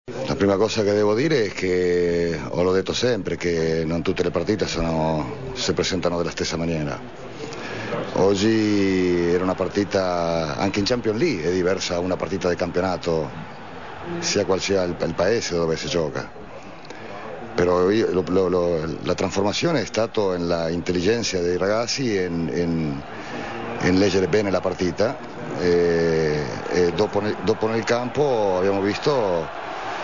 La prima cosa che devo dire è che, l'ho detto sempre, che non tutte le partite si presentano della stessa maniera. Oggi era una partita, anche in Champions League è diversa una partita del campionato, sia qual sia il paese dove si gioca. Però la trasformazione è stata nella intelligenza dei ragazzi in leggere bene la partita e dopo nel campo abbiamo visto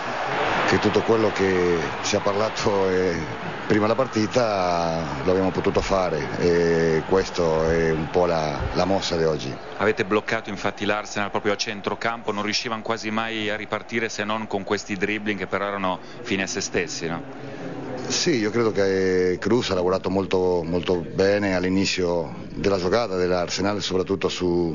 che tutto quello che si è parlato prima della partita lo abbiamo potuto fare e questo è un po' la mossa di oggi. Avete bloccato infatti l'Arsenal proprio a centrocampo, non riuscivano quasi mai a ripartire se non con questi dribbling che però erano fine a se stessi, no? Sì, io credo che Kroos ha lavorato molto, molto bene all'inizio della giocata dell'Arsenal, soprattutto su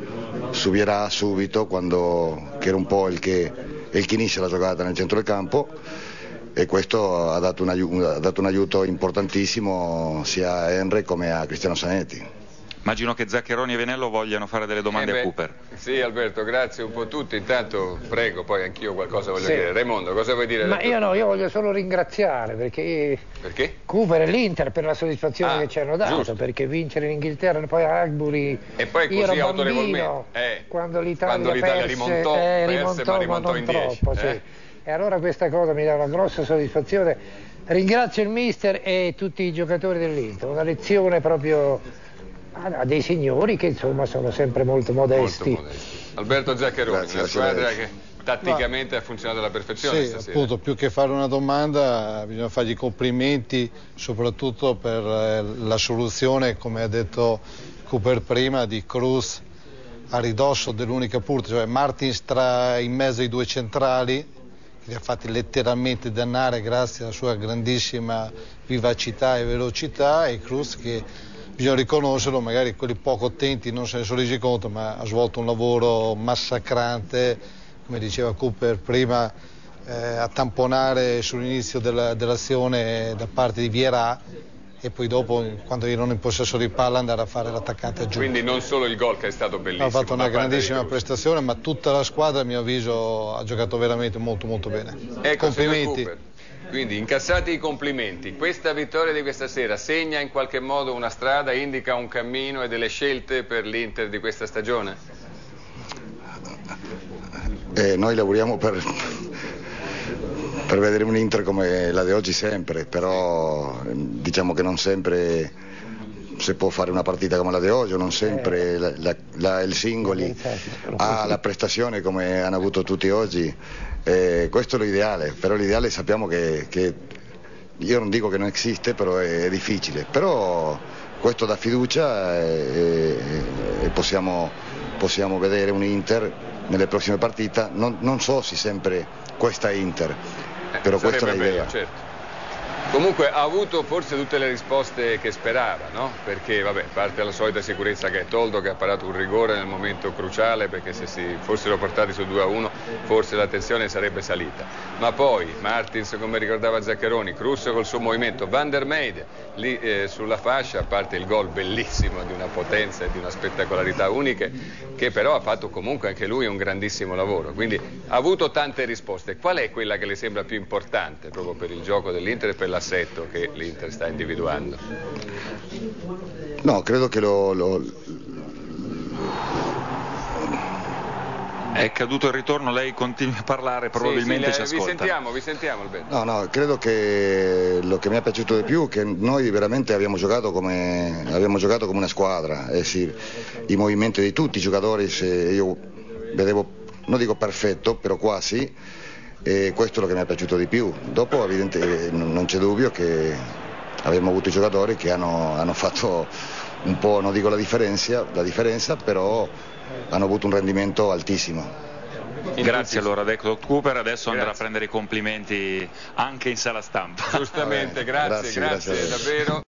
Vieira subito, che era un po' il che inizia la giocata nel centro del campo, e questo ha dato un aiuto importantissimo sia a Henry come a Cristiano Zanetti. Immagino che Zaccheroni e Venello vogliano fare delle domande a Cooper. Sì, Alberto, grazie un po' tutti. Intanto prego, poi anch'io qualcosa voglio dire. Raimondo, cosa vuoi dire? Ma io voglio solo ringraziare perché Cooper e l'Inter per la soddisfazione che ci hanno dato, giusto. Perché vincere in Inghilterra e poi a Highbury, e poi così io ero autorevolmente quando l'Italia rimontò, ma non in 10. troppo, sì. E allora questa cosa mi dà una grossa soddisfazione. Ringrazio il mister e tutti i giocatori dell'Inter, una lezione proprio a dei signori che insomma sono sempre molto modesti. Alberto Zaccheroni, una squadra che tatticamente ha funzionato alla perfezione stasera. Appunto, più che fare una domanda bisogna fargli complimenti soprattutto per la soluzione, come ha detto Cooper prima, di Kroos a ridosso dell'unica punta, cioè Martins in mezzo ai due centrali, che li ha fatti letteralmente dannare grazie alla sua grandissima vivacità e velocità, e Kroos che bisogna riconoscerlo, magari quelli poco attenti non se ne sono resi conto, ma ha svolto un lavoro massacrante, come diceva Cooper prima, a tamponare sull'inizio dell'azione da parte di Vieira e poi dopo, quando erano in possesso di palla, andare a fare l'attaccante aggiunto. Quindi non solo il gol che è stato bellissimo. Ha fatto una grandissima prestazione, ma tutta la squadra a mio avviso ha giocato veramente molto molto bene. Ecco, complimenti. Quindi, incassati i complimenti, questa vittoria di questa sera segna in qualche modo una strada, indica un cammino e delle scelte per l'Inter di questa stagione? Noi lavoriamo per vedere un Inter come la di oggi sempre, però diciamo che non sempre si può fare una partita come la di oggi, o non sempre il singoli ha la prestazione come hanno avuto tutti oggi. Questo è l'ideale, però l'ideale sappiamo che io non dico che non esiste, però è difficile, però questo dà fiducia e possiamo vedere un Inter nelle prossime partite, non so se sempre questa Inter, però questa è l'idea. Certo. Comunque ha avuto forse tutte le risposte che sperava, no? Perché vabbè, parte la solita sicurezza che è Toldo, che ha parato un rigore nel momento cruciale, perché se si fossero portati su 2-1 forse la tensione sarebbe salita. Ma poi Martins, come ricordava Zaccheroni, Kroos col suo movimento, Van der Meijden lì sulla fascia, a parte il gol bellissimo di una potenza e di una spettacolarità uniche, che però ha fatto comunque anche lui un grandissimo lavoro. Quindi ha avuto tante risposte. Qual è quella che le sembra più importante proprio per il gioco dell'Inter e per l'assetto che l'Inter sta individuando? No, credo che È caduto il ritorno, lei continua a parlare, probabilmente ci ascolta. Vi sentiamo Alberto. No, credo che lo che mi è piaciuto di più è che noi veramente abbiamo giocato come una squadra, sì, i movimenti di tutti i giocatori, io vedevo, non dico perfetto, però quasi, e questo è lo che mi è piaciuto di più. Dopo evidentemente non c'è dubbio che abbiamo avuto i giocatori che hanno fatto un po', non dico la differenza, però hanno avuto un rendimento altissimo. Grazie allora Declo Cooper, adesso andrà a prendere i complimenti anche in sala stampa. Giustamente, grazie davvero.